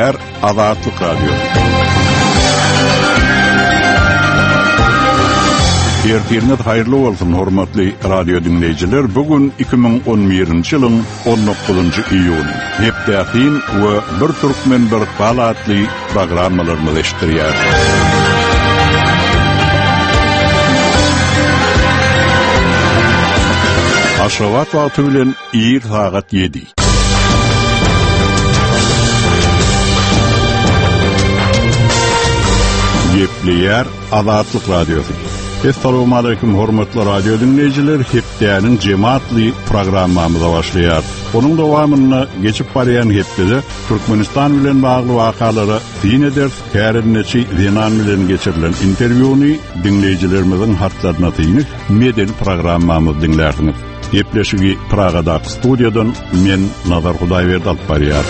Hepleyer Azatlyk Radio. Ertiriniz hayırlı olsun hormatly radio dinleyijiler. Bugün 2011-nji ýylyň 19-njy iýuly. Hepdäkin we bir türkmen bir palatly programmalarymyzy eşdirýär. Aşgabat wagty bilen ýer sagat 7. Hepleyer Azatlyk Radiosu. Assalamu alaykum hormatly radio dinleyijiler. Hepdäniň jemaatly programmamyza başlaýar. Onuň dowamyny geçip barýan hepdede Türkmenistan bilen bagly wakalary diň eder, kärinneçi Zenan bilen geçirilen interwýuny dinleyijilerimiziň hatlaryna tyňyp meden programmamyzy dinlersiňiz. Hepleşigi Pragada studiýadan men Nazar Hudaýberdi alyp barýar.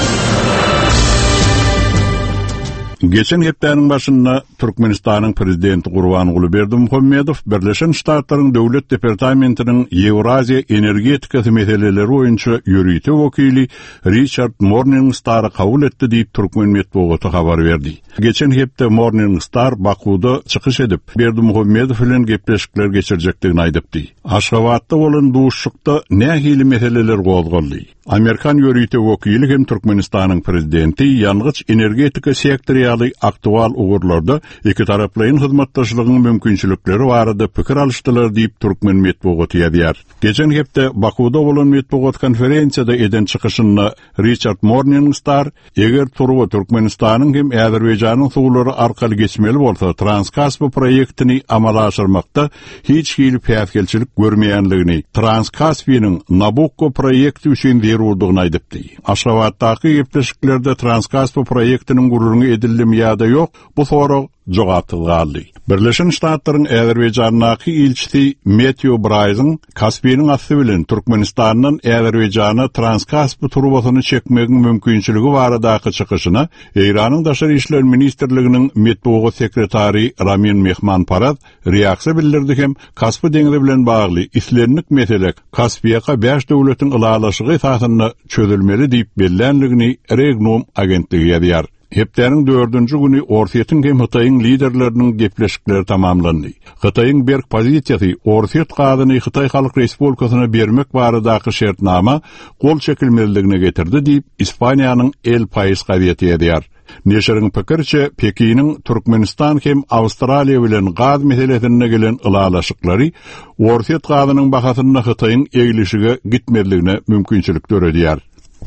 Geçen hepdäniň başynda Türkmenistanyň prezidenti Gurbanuly Berdimuhammedow Birleşen Ştatlaryň Döwlet Departamentiniň Ewraziýa energetikasy meseleleri boýunça ýürüýte wekili Richard Morningstar'y kabul etdi diýip Türkmen medeniýeti habar berdi. Geçen hepde Morningstar Bakuda çykyş edip Berdimuhammedow bilen gepleşikler geçirjekdigini aýdypdy. Aşgabatda bolan duşşukda nähili meseleler gozgaldy. Amerikan ýürüýte wekili hem Türkmenistanyň prezidenti ýalňyç energetika sektory aktual ugurlarda iki taraplyň hyzmatdaşlygynyň mümkinçilikleri barada pikir alışdylar diýip Türkmen medeniýeti ýazýar. Geçen hepde Bakuda bolan medeniýet konferensiýada eden çykyşynda Richard Morningstar eger turwa Türkmenistanyň hem Azerbaýjanyň suwlary arkaly geçmeli bolsa Transkaspi proýektini amala aşyrmakda hiç hili päsgelçilik görmeýänligini, Transkaspiýanyň Nabucco proýekti üçin zerurdygyny aýdypdy. Aşgabatdaky gepleşiklerde Transkaspi proýektiniň gururuny edildi ýa-da ýok, bu sorag jogatyldy. Birleşen Ştatlaryň Azerbaýjanyňky ilçisi Matthew Bryson Kaspiýanyň asy bilen Türkmenistanyň Azerbaýjana Transkaspi turbasyny çekmegiň mümkinçiligi baradaky çykyşyna Iranyň daşary işler ministrliginiň medeniýet sekretary Ramin Mehmanparad reaksiýa bildirdi hem Kaspy deňizi bilen bagly islenlik meselek Kaspiýa 5 döwletiň ylalaşygy esasynda çözülmeli diýip bellenligini Regnum agentligi ýazýar. Hepdäniň 4-nji güni Orsiýetin hem Hytaýyň liderleriniň gepleşikleri tamamlandy. Hytaýyň berk pozisiýasy Orsiýet gazyny Hytaý Halk Respublikasyna bermek baradaky şertnama gol çekilmeligine getirdi diýip Ispaniýanyň El País gazieti ýazýar. Neşeriň pikirçe Pekiniň Türkmenistan hem Awstraliýa bilen gaz meselesine gelen ylalaşyklary Orsiýet gazynyň bahasyna Hytaýyň eglişige gitmedligine mümkinçilik töredýär.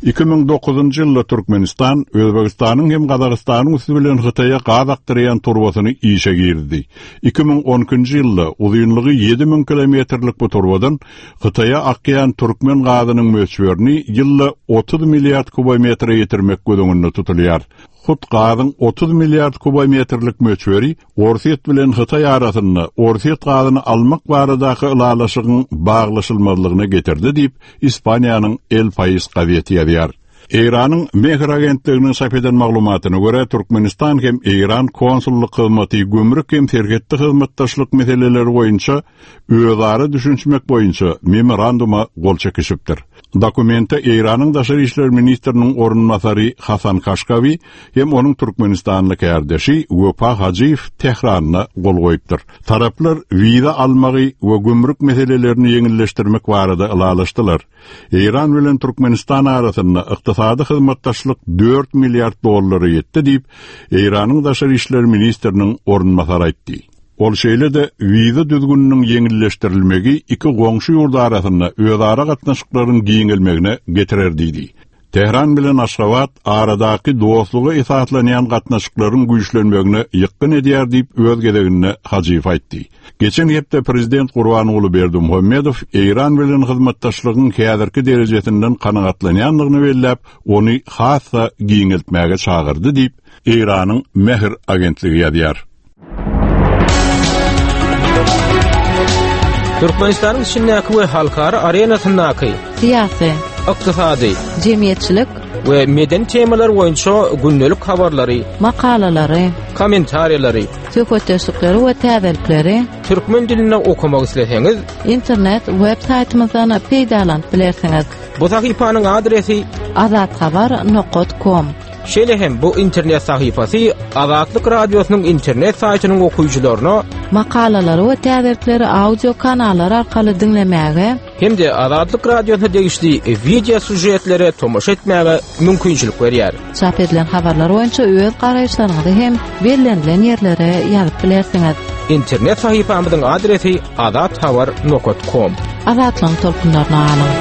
2009-njy ýylda Türkmenistan, Özbegistanyň hem Gazagystanyň üstü bilen Hytaýa gaz akdyrýan turbasyny işe girdi. 2012-njy ýylda uzunlygy 7000 kilometrlik bu turbadan Hytaýa akýan türkmen gazynyň möçberini ýylda 30 milliard kubometre ýetirmek gözüňünde tutulýar. Hut gazyň 30 milliard kubometrlik möçberi Orsiýet bilen Hytaý arasynda Orsiýet gazyny almak baradaky ylalaşygyň baglaşylmalygyna getirdi diýip Ispaniýanyň El País gazieti ýazýar. Iranyň Mehr agentliginiň çap eden maglumatyna görä Türkmenistan hem Iran konsullyk hyzmaty gömrük hem sergetli hyzmatdaşlyk meseleleri boýunça özara düşünmek boýunça memoranduma gol çekişipdir. Dokumente Iranyň daşary işler ministriniň orunmasary Hasan Kaşgawy hem onuň Türkmenistanlyk ýardaşy Wepa Hajiýew Tehranyna gol goýupdyr. Taraplar wiza almagy we gömrük meselelerini ýeňilleşdirmek barada ylalaşdylar. Iran bilen Türkmenistan arasynda ykdysady hyzmatdaşlyk 4 milliard dollary ýetdi diýip Iranyň daşary işler ministriniň orunmasary aýtdy. Ol şeýle-de wiza düzgüniniň ýeňilleşdirilmegi iki goňşy ýurda arasynda özara gatnaşyklaryň giňilmegine getirer diýdi. Tehran bilen Aşgabat aradaky dostlugy esaslanýan gatnaşyklaryň güýçlenmegine ýykyn edýär diýip öz gezeginde Hajiýew aýtdy. Geçen hepde prezident Gurbanuly Berdimuhammedow Iran bilen hyzmatdaşlygyň häzirki derejesinden kanagatlanýanlygyny belläp, ony hassa giňiltmäge çagyrdy diýip Iranyň Mehr agentligi ýazýar. Türkmenistanyň şinäki we halkara arenasyndaky siyasi, ykdysady, jemgyýetçilik we meden temalar boýunça gündelik habarlary, makalalary, kommentariýalary, söhbetleşikleri we täzelikleri türkmen diline okumak isleseňiz, internet web saytymyzdan peýdalanyp bilersiňiz. Bu sahypanyň adresi azatxabar.com. Şeýle hem bu internet sahypasy Azatlyk radiosynyň internet saýtynyň okuyjylaryna makalalary we täzirleri audio kanallar arkaly dinlemäge hem-de Azatlyk radiosyna degişli video sujetlere tomoşa etmäge mümkinçilik berýär. çap edilen habarlar boýunça öz garaýşlaryňyzy hem belirlenilen ýerlere ýazyp bilersiňiz. İnternet sahypamyzyň adresi azathabar.com. Azatlyň tolkunlaryna alyň.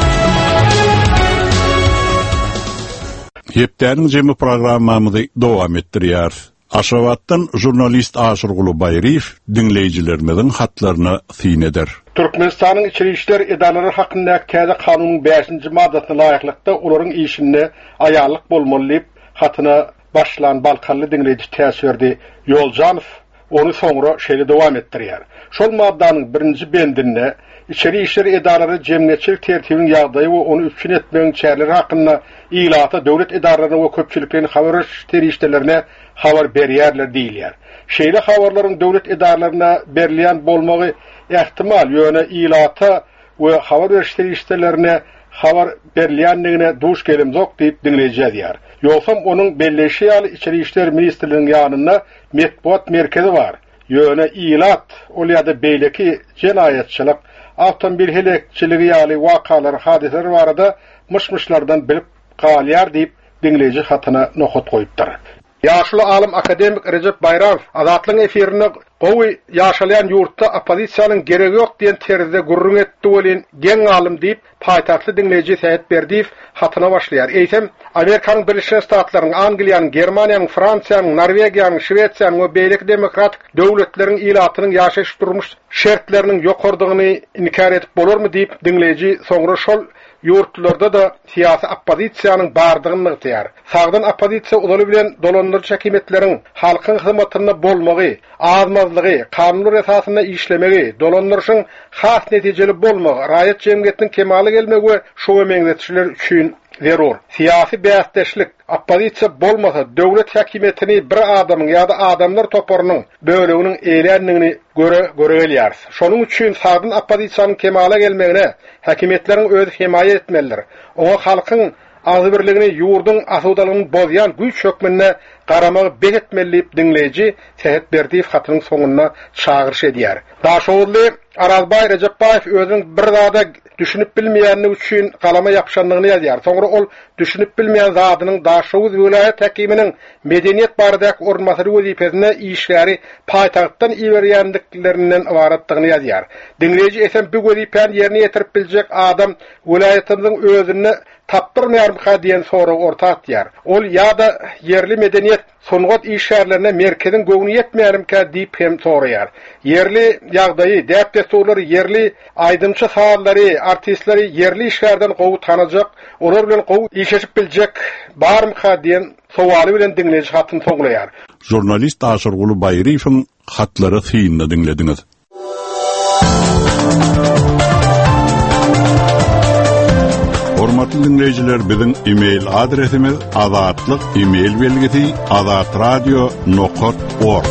Hepdäniň jemy programmamyzy dowam etdirýär. Aşgabatdan jurnalist Aşyrguly Baýryýew dinleýijilerimiziň hatlaryna syn eder. Türkmenistanyň içeri işler edaralary hakynda käze kanunyň 5-nji maddasyna laýyklykda olaryň işini aýarlyk bolmaly diýip hatyna başlan Balkanly dinleýiji täsirdi Ýoljanow onu soňra şeýle dowam etdirýär. Şol maddanyň 1-nji bendinde içeri işler edaralary jemgyýetçilik tertibiniň ýagdaýy we onu üstün etmegiň çäreleri hakynda ýylata döwlet edaralaryna we köpçülikliň habar terişlerine habar berýärler diýilýär. Şeýle habarlaryň döwlet edaralaryna berilýän bolmagy ähtimal ýöne ýylata we habar terişlerine habar berilýändigine duş gelimjok diýip dinleýär diýär. Ýogsa onuň belleşi ýaly içeri işler ministrliginiň ýanynda metbuat merkezi bar. Ýöne ýylat ol ýa-da beýleki jenaýetçilik, awtomobil helekçiligi ýaly wakalar, hadiseler barada myşmyşlardan bilip galýar diýip dinleýiji hatyna nohut goýupdyr. Ýaşly alim akademik Recep Bayramow Azatlyň efirine gowy ýaşalyan ýurtda opozisiýanyň geregi ýok diýen terzde gurrun etdi bolan geň alim diýip paýtaktly dinleýiji Sähet Berdiýew hatyna başlaýar. Eýsem Amerikanyň Birleşik Ştatlarynyň, Angliýanyň, Germaniýanyň, Fransiýanyň, Norwegiýanyň, Şwediýanyň we beýleki demokratik döwletleriň ýylatynyň ýaşaş durmuş şertleriniň ýokardygyny inkar edip bolarmy diýip dinleýiji soňra şol ýurtlarda da siyasi opozisiýanyň bardygyny ýytýar. Sagdan opozisiýa uly bilen dolandyrjy häkimetleriň halkyň hyzmatyna bolmagy, azmazlygy, kanunlar esasyna işlemegi, dolandyrşyň has netijeli bolmagy, raýat jemgyýetiniň kemaly gelmegi we şu meňzetçiler üçin zerur. Siyasi bäsdeşlik, opozisiýa bolmasa döwlet häkimetini bir adamyň ýa-da adamlar toparynyň böleginiň eýlendigini göregelýär. Şonuň üçin sagdan opozisiýanyň kemaly gelmegine häkimetleriň özi himaýa etmelidir. Oňa halkyň azbirligini ýurdun asudalygyny bozýan güýç hökmüne garamagy beretmeli diýip dinleýiji Sähet Berdiýew hatynyň soňuna çağırış edýär. Daşowly Arazbay Recepbaýew özüň bir zada düşünüp bilmeýänligi üçin galama ýapşanlygyny ýazýar. Soňra ol düşünüp bilmeýän zadynyň Daşowy vilayet häkiminiň medeniýet baradaky ornmasary wezipesine işleri paýtagtdan iberýändiklerinden ibaratdygyny ýazýar. Dinleýiji esen bu wezipeni ýerine ýetirip biljek adam vilayetynyň özüni tapdyrmaýarmyka diýen soraw orta atýar. Ol ýa-da yerli medeniýet songat işlerlerine merkezin göwni yetmeýärmika diýip hem soraýar. Yerli ýagdaýy, däpdesolary, yerli aýdymçy sahallary, artistleri yerli işlerden gowy tanajak, olar bilen gowy işleşip biljek barmyka diýen sowaly bilen dinleýiji hatyny soňlaýar. Jurnalist Aşyrguly Baýryewiň hatlary synyny dinlediňiz. Hormatly dinleyijiler, biziň e-mail adresimiz azatlyk e-mail belgisi azatradio.org.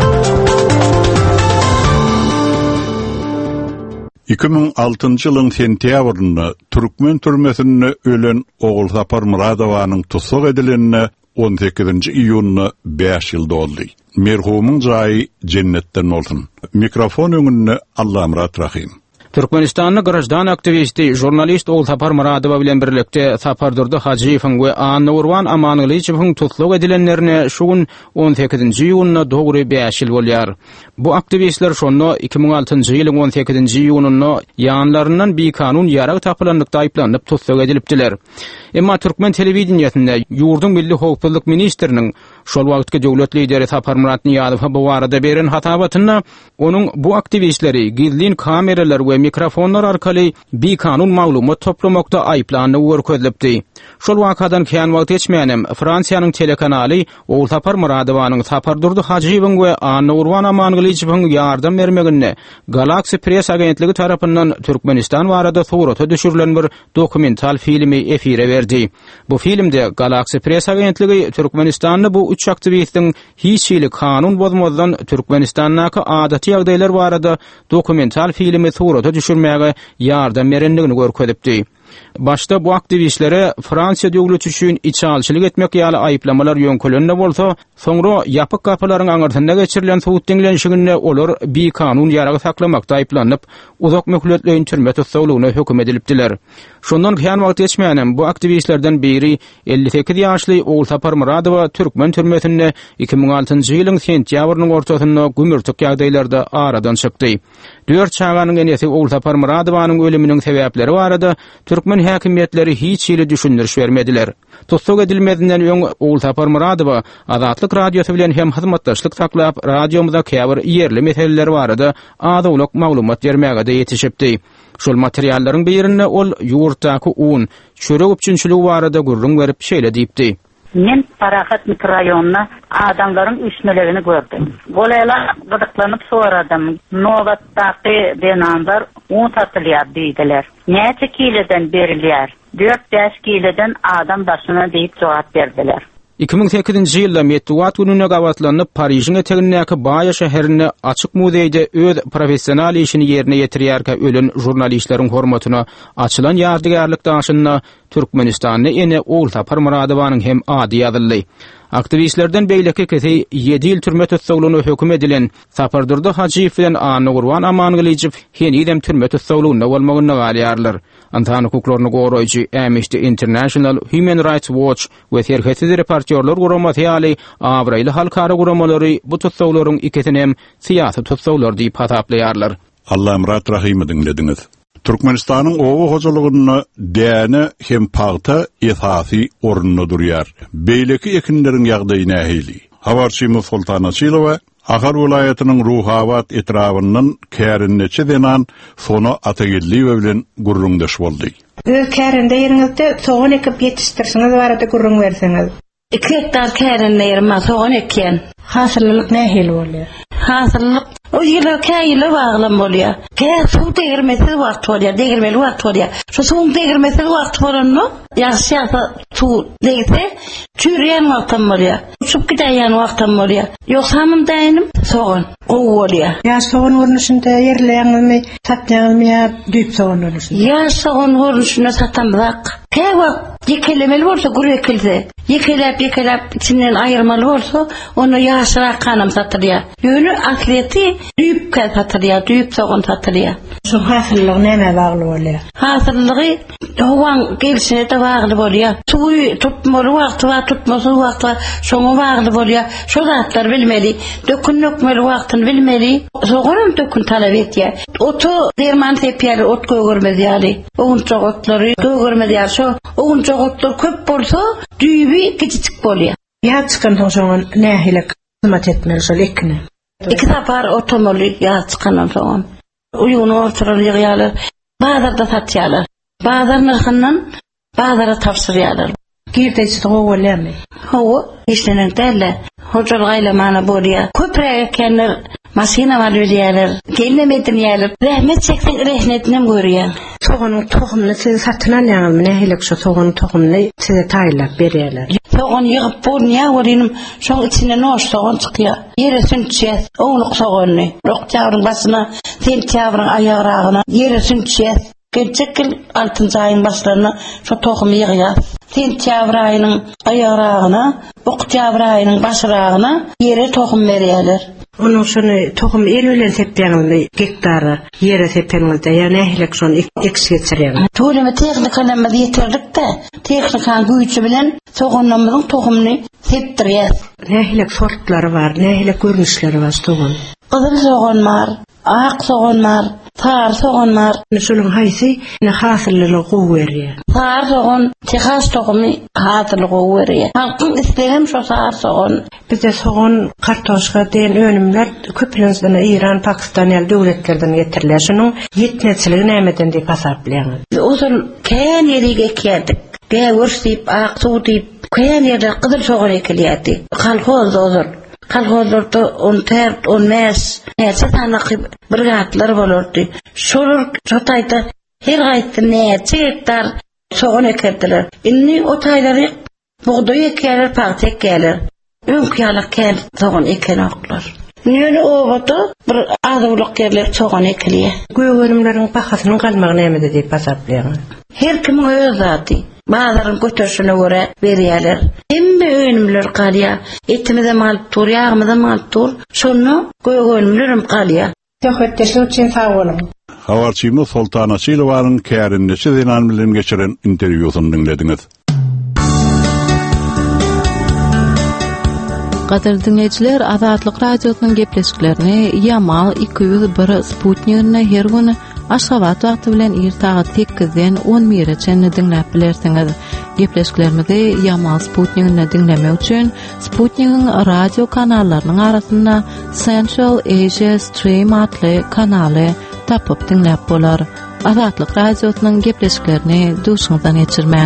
2006-njy ýylyň sentýabrynda Türkmen türmesinde ölen Ogul Sapar Muradowanyň tutsak edilenine 18-nji iýuny 5 ýyl doldy. Merhumyň jaýy jennetden bolsun. Mikrofon öňünde Allah Murat Rahim. Türkmenistanly grajdan aktivisti, jurnalist Ogul Sapar Muradow bilen birlikde Sapardurdy Hajiýewiň we Anurwan Amanylyçywyň tutsak edilenlerine şu gün 18-nji iýunyna dogry 5 ýyl bolýar. Bu aktivistler şonu 2006-njy ýylyň 18-nji iýunyna ýanlaryndan bir kanun ýarag tapylanykda aýplanyp tutsak edilipdiler. Emma Türkmen telewizionyasynda ýurdun milli howpsuzlyk ministriniň şol wagtky döwlet lideri Sapar Murat Niýazow bu barada beren hatabatyna onuň bu aktivistleri gizlin kameralar we mikrofonlar arkaly bir kanun maglumat toplamakda aýplanyp görkezlepdi. Şol wakadan keýan wagt geçmeýänem Fransiýanyň telekanaly Ogul Sapar Muradowanyň Sapardurdy Hajiýewiň we Anurwan Amanylyçywyň ýardam bermegine Galaxy Press agentligi tarapyndan Türkmenistan barada surata düşürilen bir dokumental filmi efire berdi. Bu filmde Galaxy Press agentligi Türkmenistanly bu üç aktivistiň hiç ýyly kanun bozmazdan Türkmenistanyňky adaty ýagdaýlar barada dokumental filmi surata düşürmäge ýardam berendigini görkezipdi. Başta bu aktivistlere Fransiya döwleti üçin içalçylyk etmek ýaly aýyplamalar ýönkölende bolsa, soňra ýapyk gapylaryň aňyrtynda geçirilen sowut deňlenşiginde olar bir kanun ýaragy saklamakda aýplanyp, uzak möhletleýin türme tutsagylygyna höküm edilipdiler. Şondan kyan wagt geçmeýänem bu aktivistlerden biri 58 ýaşly Oğul Tapar Muradowa Türkmen türmesinde 2006-njy ýylyň sentýabrynyň ortasynda gümürtük ýagdaýlarda aradan çykdy. 4 çağanyň enesi Oğul Tapar Muradowanyň ölüminiň sebäpleri barada Türkmen häkimiýetleri hiç ýyly düşündiriş bermediler. Tutsag edilmedinden öň Oğul Tapar Muradowa Azatlyk radiosu bilen hem hyzmatdaşlyk saklap radiomyzda käbir ýerli meseleler barada azawlyk maglumat bermäge de ýetişipdi. Şol materiallaryň birinde ol ýurtdaky un, çörek üçinçiligi barada gurrun berip şeýle diýipdi. Men Parahat mikroraýonyna adamlaryň üstünligini gördüm. Bolaylar gydyklanyp soradym. Novatdaky denanlar un satylýar diýdiler. Näçe kileden berilýär? 4-5 kileden adam başyna diýip jogap berdiler. 2008-nji ýylda Metduat gününe gawatlanyp Paryжyň etegindäki Baýa şäherine açyk muzeýde öz professional işini ýerine ýetirýärkä ölen jurnalistleriň hormatyna açylan ýardygärlik daşyna Türkmenistanyň ene Oğul Tapar Muradowanyň hem ady ýazyldy. Aktivistlerden beýleki kesi 7 ýyl türme tutsaglygyna höküm edilen Sapardurdy Hajiýew bilen Anugurwan Amanylyjew henidem türme tutsaglygyna bolmagyny galýarlar. Antan hukuklaryny goraýjy Amnesty International, Human Rights Watch we terhetiz reportýorlar guramasy ýaly Abraýly halkara guramalary bu tutsaglaryň ikisini hem syýasy tutsaglar diýip hasaplaýarlar. Allah Murat Rahimy dinlediňiz. Türkmenistanyň owa hojalygyny däne hem pagta esasy ornuny durýar. Beýleki ekinleriň ýagdaýy nähili. Habarçy Sultan Asylowa Ahar vilayatynyň ruhawat etrafyndan kärinneçe denan sonu Atagilliwe bilen gurrundaş boldy. Kärinde ýeriňizde soğan ekip ýetiştirsiňiz barada gurrun bersiňiz. 2 hektar kärinde ýerim soğan eken. Hasyrlyk nähili bolýar? Hasyrlyk o ýyla käýle baglam bolýar. Suw degirmesi wagt bolýar, degirmeli wagt bolýar. Şu suw degirmesi wagt bolanmy? Ýaşy suw degse, çürüyen wagtam bolýar. Uçup gidýän wagtam bolýar. Ýoksa hamam daýnym soğan o bolýar. Ýa soğan görnüşinde ýerleýänmi, satýanmy, düýp soğan görnüşinde? Ýa soğan görnüşinde satamyk. Käwagt ýekelemeli bolsa gurek kilse, ýekelep içinden aýyrmaly bolsa, onu ýaşyrak kanam satylýar. Ýöne atleti düýp satylýar, düýp soğan satylýar. Şu hasyrlyk näme bagly bolýar? Hasyrlygy howan gelişine de bagly bolýar. Suwy tutmaly wagty we tutmasy wagty şoňa bagly bolýar. Şo zatlar bilmeli, dökünmeli wagtyny bilmeli. Soğanam dökün talap etýär. Otu derman sepýär, ot gögürmezýär. Oňça otlary gögürmezýär. Şo oňça otlar köp bolsa, düýbi kiçik bolýar. Ýa çykan soňan nähili hyzmat etmeli şol ekini. 2 sapar otomobil ýa çykan soňan. Uyuny ortalygy ýaly bazarda satýarlar. Bazar narhyndan bazara tapşyrýarlar. Girdeýse gowy bolýarmy? Hawa işlenen dälle. Hojar gaýlamana bolýar. Köprek kenler masina var ölýärler. Gelmedin ýaly. Rahmet çeksen rehnetinem görýär. Soğanyň tohumny siz satyn alýarmy? Nähili şu soğanyň tohumny size taýlap berýärler? Soğan ýygyp bolýar, werim şoň içinden noş soğan çykýar. Ýere sünçýär, oňlyk soğanny. Rokçawyň basyna, sentýabryň aýagragyna ýere sünçýär. Geçekil 6-njy aýyň başlaryna şu tohumy ýygýar. Sentýabr aýynyň aýagragyna, oktýabr aýynyň başlaryna ýere tohum berýärler. Onu şunu tohum elülen sepýärmi hektara ýere sepýärmizde ýa nähili şonu eksýetdirýär. Tölemä tehnikanyny ýetirdik-de, tehnikan güýçi bilen soğanlarymyzyň tohumyny sepdirýär. Nähili sortlary bar, nähili görnüşleri bar soğan. Gyzyl soğan bar, ak soğan bar, sar soğan bar. Şolun haýsy hasyrlygy gowy berýär. Sar soğan, Texas tohumy hasyrlygy gowy berýär. Halkyň islegem şo sar soğan. Bizde soğan, kartoşka diýen önümler köplenizden İran, Pakistan ýaly döwletlerden getirilýär. Şonuň ýetneçiligi nämeden diýip hasaplaýar. Ozul kän ýerige ekýärdik. Gäwürs diýip, ak suw diýip, kän ýerde gyzyl soğan ekilýärdi. Kalhoz ozul. Kalhozlarda on tert, on mes, näçe tanaky brigadlar bolardy. Şolar çataýda her gaýtdy näçe hektar soğan ekerdiler. Inni o taýlary buğday ekýärler, paýta ekýärler. Öňkýalyk kän soğan eken oklar. Ýöne owada bir azawlyk ýerler soğan ekilýär. Göwürümleriň pahasynyň galmagy näme diýip hasaplaýar? her kim öz zady. Bazarın götürsüne göre berýärler. Hemme öýnümler galýa. Etimize mal tur, ýağımyza mal tur. Şonu göýgönümlerim galýa. Töhretdeşlik üçin sag bolun. Habarçymyz Sultan Asylowaryň kärindesi Zenan bilen geçiren interwýusyny dinlediňiz. Gaderli dinleyijiler, Azatlyk radiosynyň gepleşiklerini Yamal 201 Sputnik'ne her güni Aşgabat wagty bilen irtaga 8-den 11-çe dinläp bilersiňiz. Gepleşiklerimizi Yamal Sputnik'ne dinlemek üçin Sputnik'in radio kanallarynyň arasynda Central Asia Stream adly kanaly tapyp dinläp bolar. Azatlyk radiosynyň gepleşiklerini duşuňdan geçirmäň.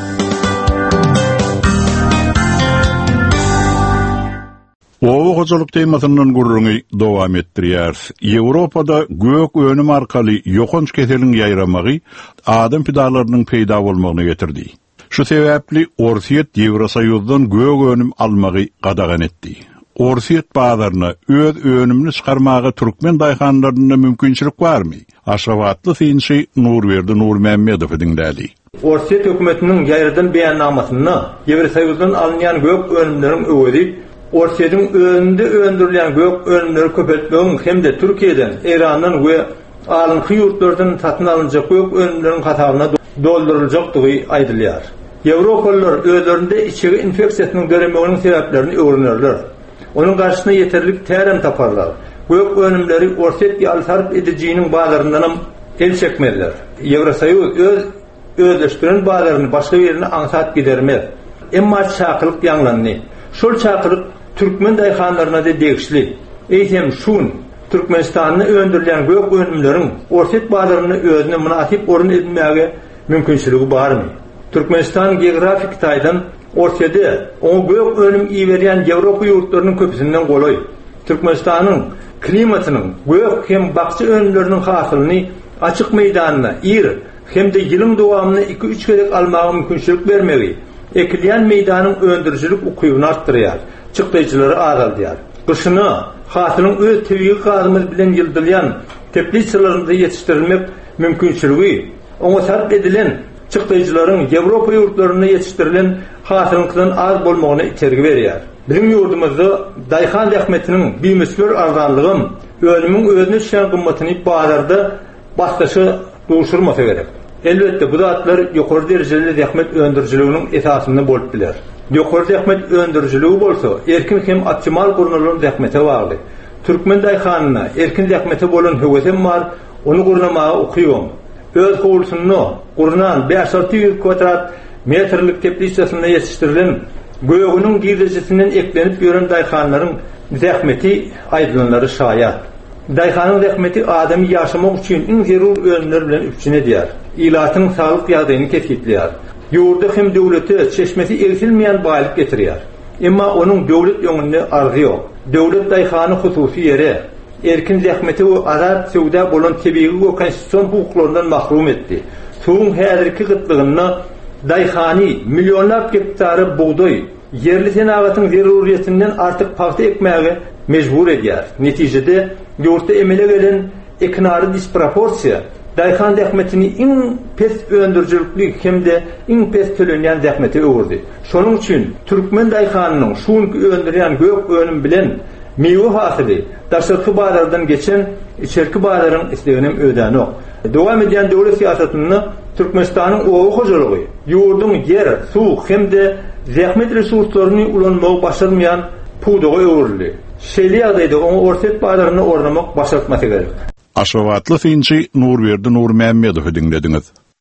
Owu hojalyk temasynyň gurruny dowam etdirýär. Ýewropada gök önüm arkaly ýokunç keseliň ýaýramagy adam pidalarynyň peýda bolmagyna getirdi. Şu sebäpli Orsiýet Ýewrosoýuzdan gök önüm almagy gadagan etdi. Orsiýet bazaryna öz önümini çykarmagy türkmen daýhanlaryna mümkinçilik barmy? Aşgabatly synşy Nurberdi Nurmammedow dinlädi. Orsiýet hökümetiniň ýaýradan beýannamasyna Ýewrosoýuzdan alınýan gök önümleriň öwedi Orsiýetin önünde öndürilen gök önümleri köpeltmegiň hemde Türkiýeden, Irandan we alynkı ýurtlardan satyn alınjak gök önümleriň kataryna dolduruljakdygy aýdylýar. Ýewropalılar özlerinde içeri infeksiýasynyň göremeginiň sebäplerini öwrenirler. Onuň garşysyna ýeterlik tärim taparlar. Gök önümleri Orsiýet ýalsarp edijiňiň bazaryndan el çekmeliler. Ýewrosoýuz özleşdiren bazaryny başga ýerine aňsat gidermez. Emma çakylyk ýanglandy. Şol çakylyk Türkmen daýhanlaryna da degişli. Eýsem şun Türkmenistanyň öndürilen gök önümleriň Orsiýet bazaryny özüne münasip orun edilmäge mümkinçiligi barmy? Türkmenistan geografik taýdan Orsiýetde o gök önüm iýerýän Ýewropa ýurtlarynyň köpüsinden goloý. Türkmenistanyň klimatynyň gök hem bakçy önümleriniň hasylyny açyk meýdanyna ir hemde ýylyň dowamyny 2-3 kerek almagy mümkinçilik bermegi ekilýän meýdanyň öndürjilik ukybyny artdyrýar. Çykdyjylary azaldýar. Gyşyny hasylyň öz tebii gazymyz bilen ýyldyrýan teplitsalarynda ýetişdirilmek mümkinçiligi oňa sarp edilen çykdyjylaryň Ýewropa ýurtlaryna ýetişdirilen hasylyňdan az bolmagyna itergi berýär. Bizim ýurdumyzda daýhan zähmetiniň biýmesler arzanlygy önümiň özüne düşen gymmatyny bazarda başgaça duşurmasa gerek. Elbette bu zatlar ýokary derejeli zähmet öndürjiliginiň esasyny bolup biler. Ýokary zähmet öndürjiligi bolsa, erkin hem optimal gurnulan zähmete bagly. Türkmen daýhanyna erkin zähmete bolan höwesem bar, onu gurnamagy okuýum. Öz gowlusyny gurnan 500 kvadrat metrlik teplitsasyna ýetişdirilen göýüniň girizisinden eklenip ýören daýhanlaryň zähmeti aýdylanyry şaýat. Daýhanyň zähmeti adamy ýaşamak üçin iň zerur önümler bilen üçin edýär. İlatyň saglyk ýagdaýyny tetkitleýär. Ýurda hem döwleti çeşmesi erişilmeýän baýlyk getirýär. Emma onuň döwlet ýöňünde arzy ýok. Döwlet daýhany hususy ýere, erkin zähmeti we azat sowda bolan tebii we konstitusiýon hukuklarynyň mahrum etdi. Soň häzirki gytlygyny daýhany millionlap hektary buğday yerli senagatyň zeruriýetinden artyk paxta ekmäge mejbur edýär. Netijede ýurtda emele gelen eknary disproporsiýa daýhan zähmetini iň pes öndürjilikli hemde iň pes tölenýän zähmete öwürdi. Şonuň üçin Türkmen daýhanynyň şuňky öndürýän gök önüm bilen meýwe hasyly daşarky bazardan geçen içerki bazaryň isleginem ödänok. Dowam edýän döwlet siýasatyny Türkmenistanyň owu hojalygy ýurdun yer, suw hemde zähmet resurslaryny ulanmagy başarmaýan puwdaga öwürli. Şeýle ýagdaýda onu Orsiýet bazaryny ornamak başartmasy gerek. Aşgabatly synşy Nurberdi Nurmammedow dinlediňiz.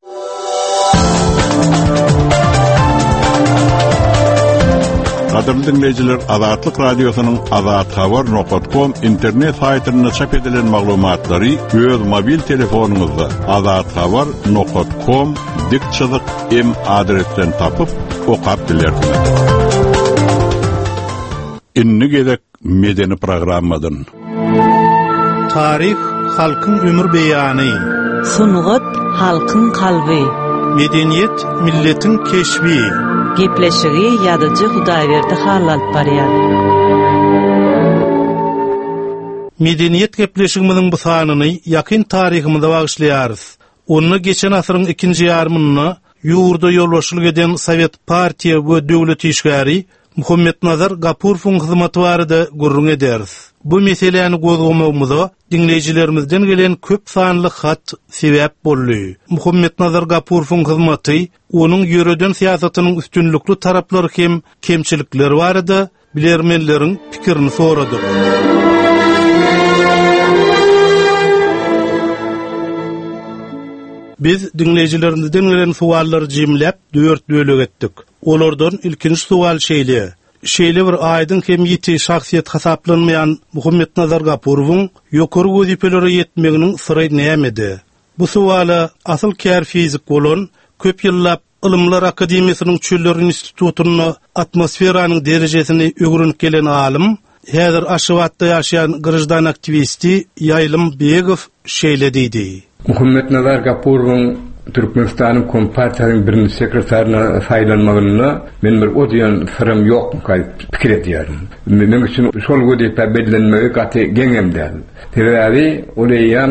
Gaderli dinleyijiler, Azatlyk radiosynyň azathabar.com internet saýtyna çap edilen maglumatlary öz mobil telefonuňyzda azathabar.com dik adresinden tapyp okap bilersiňiz. Inni gezek medeni programmadan. Tarih halkyň ömür beýany. Sunugat halkyň kalby. Medeniyet milletin keşbi. Gepleşigi ýadyjy Hudaýberdi halal barýar. Medeniyet gepleşigimiň bu sanyny ýakyn tarihimizde bagşlaýarys. Onu geçen asırın ikinci yarımını ýurda ýolbaşçylyk eden Sowet partiýa we döwlet işgäri Muhammed Nazar Gapurowyň hyzmaty barada gurrun ederiz. Bu meseleni gozgamagymyza dinleýijilerimizden gelen köp sanly hat sebäp boldy. Muhammed Nazar Gapurowyň hyzmaty, onuň ýöreden siýasatynyň üstünlükli taraplary hem kemçilikleri barada bilermenleriň pikirini sorady. Biz dinleyijilerimizden gelen suwallary jemläp 4 bölek etdik. Olardan ilkinji suwal şeýle. Şeýle bir aýdyň hem ýeti şahsiýet hasaplanmaýan Muhammed Nazar Gapurowyň ýokary wezipelere ýetmeginiň syry nämedi? Bu suwala asyl kär fizik bolan köp ýyllap Ilmlar Akademiýasynyň Çöller Institutuny atmosferanyň derejesini öwrenip gelen alim, häzir Aşgabatda ýaşaýan gyrjdan aktivisti Ýaýlym Begow şeýle diýdi. Muhammed Nazar Gapurowyň Türkmenistanyň Kompartiýasynyň birinji sekretäriне saýlanmagyna men bir odyan sırrym ýok pikir edýärm. Men üçin şol wezipä bellenmegi gaty geňemden. Teräwi oleýan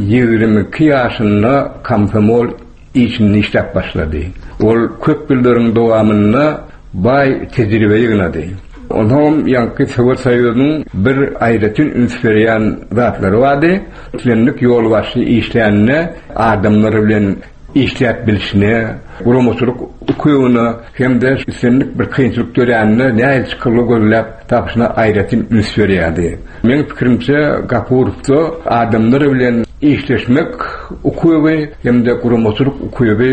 22 ýaşynda komsomol işini işläp başlady. Ol köp ýyldryň dowamyna bay tejribe ýygnady. Ondan yankı Sovet Soýuzynyň bir aýratyn ünsberýän zatlary bardy. Tlenlik ýolbaşy işleýänne adamlar bilen işläp bilişine, gurumaçylyk okuýuny hemde üstünlik bir kynçylyk görýänne näme çykyrly gözläp tapyşyna aýratyn ünsberýärdi. Men pikirimçe Gapurow adamlar bilen işleşmek okuýuby hemde gurumaçylyk okuýuby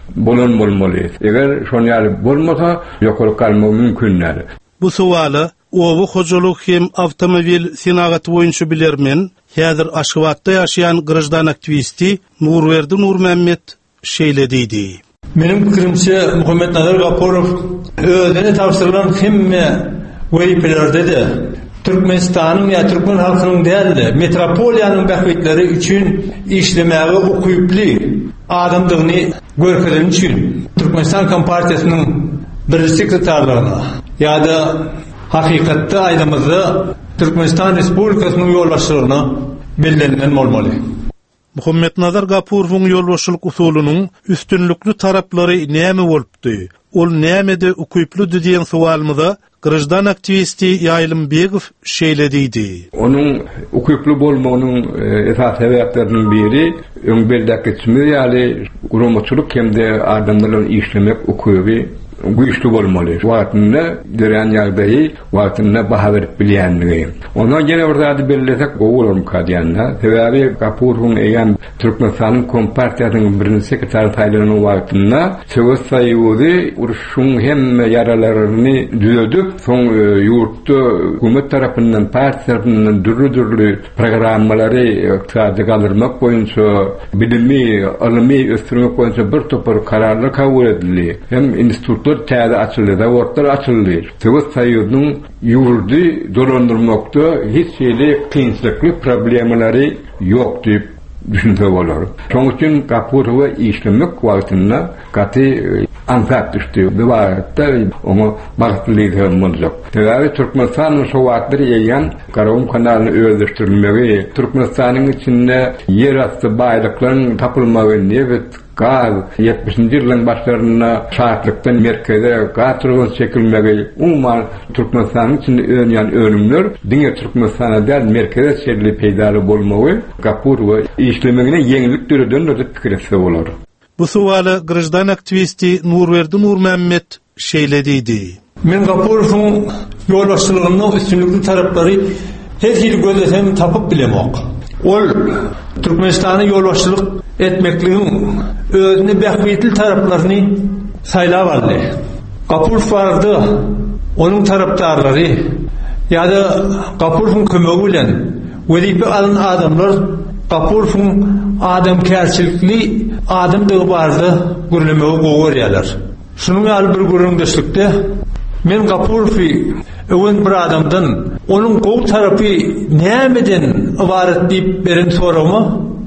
bolmaly. Eger şonýaly bolmasa ýokary kalmagy mümkindir. Bu suwala owu hojalyk hem awtomobil senagat boýunça bilermen, häzir Aşgabatda ýaşaýan gyrjdan aktivisti Nurwerdi Nurmammet şeýle diýdi. Menim pikirimçe Muhammed Nazar Gapurow özüne tapşyrylan hemme wezipelerde de Türkmenistanyň ýa Türkmen halkynyň däldi, metropoliýanyň bähwetleri üçin işlemäge okuyuply adamdygyny görkezden üçin Türkmenistan Kompartiýasynyň bir sekreterliğine ya da hakikatda aýdymyzy Türkmenistan Respublikasynyň ýolbaşçylygyna bellenen bolmaly. Muhammed Nazar Gapurowyň ýolbaşçylyk usulynyň üstünlükli taraplary näme bolupdy? Ol nämede ukuyply diýen suwalymyza gyrjdan aktivisti Ýaýlym Begow şeýle diýdi. Onuň ukuyply bolmagynyň esas sebäpleriniň biri öňbeldäki çymýaly gurumaçylyk hemde adamlaryň işlemek okuýuby güýçli bolmaly. Wagtynda dören ýagdaýy, wagtynda baha berip bilýänligi. Ona gene bir zady belläsek gowulum kadýanna. Sebäbi Gapurowyň eýän Türkmenistanyň Kompartiýasynyň birinji sekretary taýlanyň wagtynda Sovet Soýuzy uruşyň hemme ýaralaryny düzedip, soň ýurtda hökümet tarapyndan, partiýa tarapyndan dürli programmalary iqtisady galdyrmak boýunça bilimi, ilmi ösdürmek boýunça bir topar kararlar kabul edildi. Hem institutlar täze açyldy, zavodlar açyldy. Sovet Soýuzynyň ýurdy dolandyrmakda hiç şeýle kynçylykly problemleri ýok diýip düşünse bolar. Şoň üçin Gapurowa işlemek wagtynda gaty ansat düşdi. Bu wagtda onu bagtlyga boljak. Teräwi Türkmenistanyň şu wagtda ýeýän Garawum kanalyny öldürtilmegi, Türkmenistanyň içinde yer asty baýlyklaryň tapylmagy nebet gaz 70-nji ýylyň başlaryna şahartlykdan merkeze gaz turgun çekilmegi umman Türkmenistanyň içinde öňýän ölümler diňe Türkmenistana däl merkeze şerli peýdary bolmagy Gapurow işlemegine ýeňilik türeden de pikir etse bolar. Bu suwala gyrjdan aktivisti Nurwerdi Nurmammet şeýle diýdi. Men Gapurowyň ýolbaşçylygynyň üstünlükli taraplary her ýeri gözlesem tapyp bilemok. Ol Türkmenistanyň ýolbaşçylyk etmekligiň özüne bähwetli taraplaryny saýlap aldy. Gapurow bardy, onuň tarapdarlary ýa-da Gapurowyň kömegi bilen wezipe alan adamlar Gapurowyň adamkärçilikli adamdygy bardy görlemegi gowurýarlar. Şunuň ýaly bir görüňdeşlikde men Gapurowy öwün bir adamdan onuň gow tarapy nämeden ibaret diýip beren sorama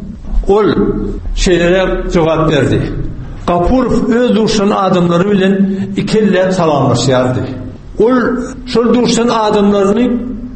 ol şeýlere jogap berdi. Gapurow öz durşan adamlary bilen ikellep salamlaşýardy. Ol şol durşan adamlaryny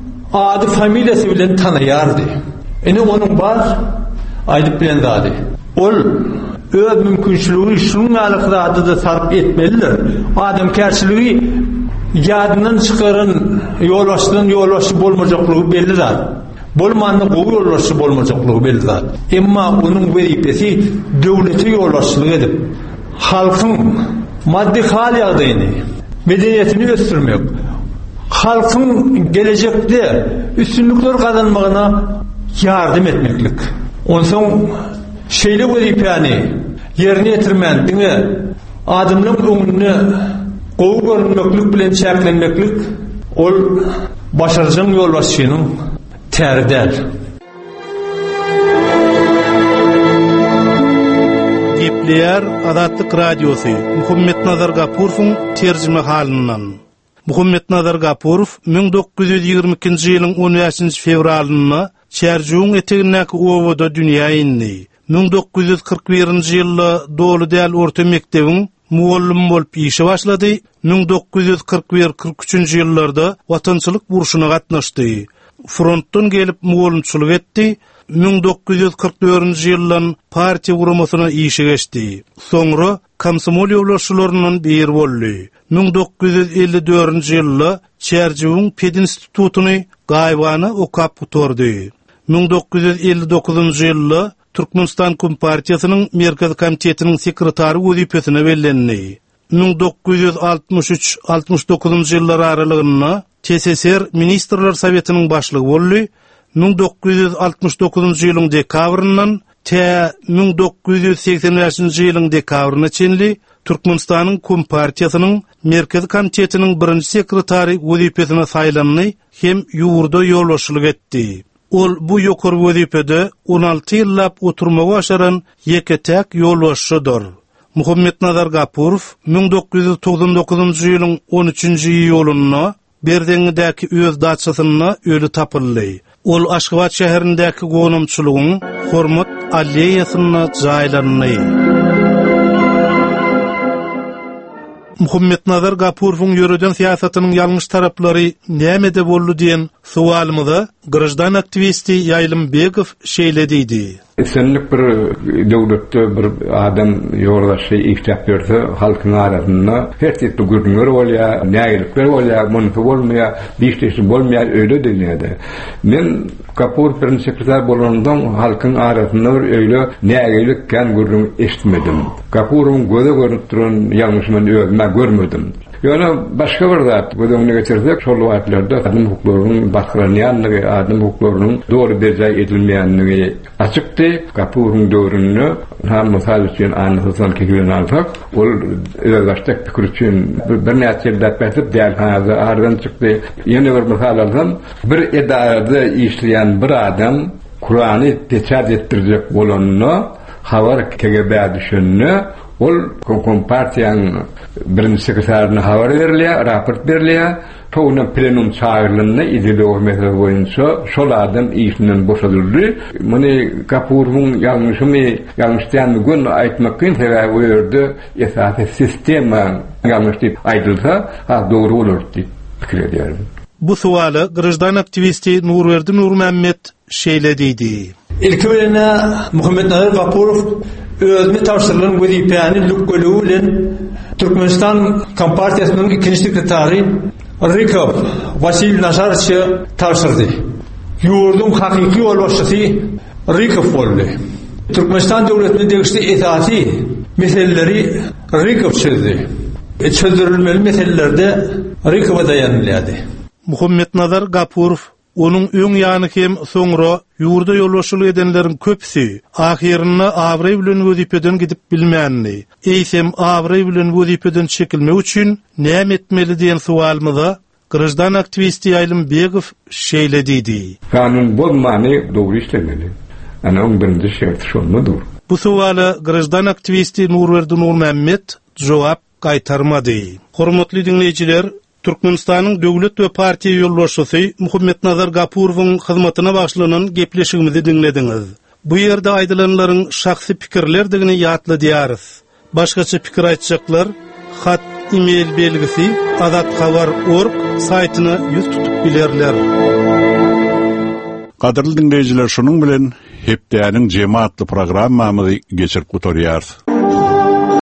ady familiýasy bilen tanaýardy. Ene onuň bar aýdyp bilen dady. Ol öz mümkünçülüğü şunun alıqda da sarf etmelidir. Adam kerçiligi yadından çıkarın yolbaşı bolmajaqlığı belli zat. Bolmanın qoğu yolbaşı bolmajaqlığı belli zat. Emma onun vazifesi devleti yolbaşçılık edip halkın maddi hal yağdayını, medeniyetini östürmek, halkın gelecekte üstünlükler kazanmağına yardım etmeklik. Ondan şeyle vazifeni yerine getirmen, dine adımın önüne qoğu görünmeklik bilen çeklenmeklik, ol başarıcın yolbaşçının terder. Gepleyer Azatlyk Radiosu Muhammed Nazar Gapurow'un terjime halinden. Muhammed Nazar Gapurov 1922-nji ýylyň 15-nji fevralyna Çerjuň etegindäki owoda dünýä indi. 1941-nji ýylda Dolu däl orta mekdebiň muallim bolup işe başlady. 1941-43-nji ýyllarda watançylyk buruşuna gatnaşdy. Frontdan gelip muallimçylyk etdi. 1944-nji ýyldan partiýa guramasyna işe geçdi. Soňra komsomol ýolbaşçylarynyň biri boldy. 1954-nji ýylda Çerjuň Ped institutuny gaýbana okap tuturdy. 1959-njy ýylda Türkmenistan Kompartiýasynyň Merkez Komitetiniň sekretary wezipesine bellendi. 1963-69-njy ýyllar aralygynda TSSR Ministrler Sowetiniň başlygy boldy. 1969-njy ýylyň dekabryndan 1985-njy ýylyň dekabryna çenli Türkmenistanyň Kompartiýasynyň Merkez Komitetiniň birinji sekretary wezipesine saýlandy hem ýurda ýolbaşçylyk etdi. Ol bu ýokary wezipede 16 ýyllap oturmagy başaran ýeketek ýolbaşçydyr. Muhammed Nazar Gapurow 1999-njy ýylyň 13-nji ýylyna Berdeňdäki öz daçasyna öli tapyldy. Ol Aşgabat şäherindäki gonamçylygyň Hormat alleýasyna jaýlandy. Muhammed Nazar Gapurowyň ýöreden siýasatynyň ýalňyş taraplary näme boldy diýen sualymyza grajdan aktivisti Ýaýlym Begow şeýlediydi. Senlik bir döwletde bir adam ýoldaşy ihtiyap berse, halkyň arasynda her türlü görünür bolýar, näýilikler bolýar, monopol bolmaýar, diýişdi bolmaýar öýle denýärdi. Men Kapur birinji sekreter bolandan halkyň arasynda öýle näýilik kan görüň eşitmedim. Kapurowyň göze görüp duran ýalňyşyny özüme görmedim. Ýöne başga bir zat gözüňe geçirsek, şol wagtlarda adam hukuklarynyň başlanýanlygy, adam hukuklarynyň dogry derejä edilmeýänligi açykdy. Kapurowyň döwründe hem mysal üçin anlasan kegilen alsak, ol özbaşda pikir üçin bir näçe dat betip däl hazır ardan çykdy. Ýene bir mysal alsam, bir edarada işleýän bir adam Kur'any teçer etdirjek bolanyny habar KGB düşünne ol kompartiýanyň birinji sekretäriне habar berilýär, raport berilýär. Toğuna plenum çağırılığında ideoloji mesele boyunca şol adam işinden boşadıldı. Mani Kapurowyň ýalňyşdan gün aýtmakyn sebäbi öýerde esasy sistema ýalňyş diýip aýdylsa, dogry bolar diýip pikir edýärim. Bu suwaly grajdan aktivisti Nurwerdi Nurmammet şeýlediydi. İlki bilen Muhammed Nazar Gapurow özüne tapşyrylan wezipäni lükgölügi bilen Türkmenistan Kompartiýasynyň ikinji sekretary Rykov Vasil Nazarovиче tapşyrdy. Ýurdun hakyky ýolbaşçysy Rykov boldy. Türkmenistan döwletine degişli esasy meseleleri Rykov çözdi. Çözdürilmeli meselelerde Rykov'a dayanylýardy. Muhammed Nazar Gapurow onun öň ýany hem soňra ýurda ýolbaşçylyk edenleriň köpsi ahirine awry bilen wezipeden gidip bilmänli. Eýsem awry bilen wezipeden çekilmek üçin näme etmeli diýen sualymyza grajdan aktivisti Ýaýlym Begow şeýlediydi. Kanun bolmany dogry işlemeli. Ana oň birinji şert şondur. Bu suwala grajdan aktivisti Nurwerdi Nurmammet jogap gaýtarmady. Hormatly dinleýijiler, Türkmenistanyň döwlet we partiýa ýolbaşçysy Muhammed Nazar Gapurowyň hyzmatyna başlanan gepleşigimizi dinlediňiz. Bu ýerde aýdylanlaryň şahsy pikirlerdigini ýatladyarys. Başgaça pikir aýtjaklar hat e-mail belgisi azatxabar.org saýtyna ýüz tutup bilerler. Kadrly dinleyijiler, şunun bilen hepdäniň jemaatly programmamyzy geçirip gutarýar.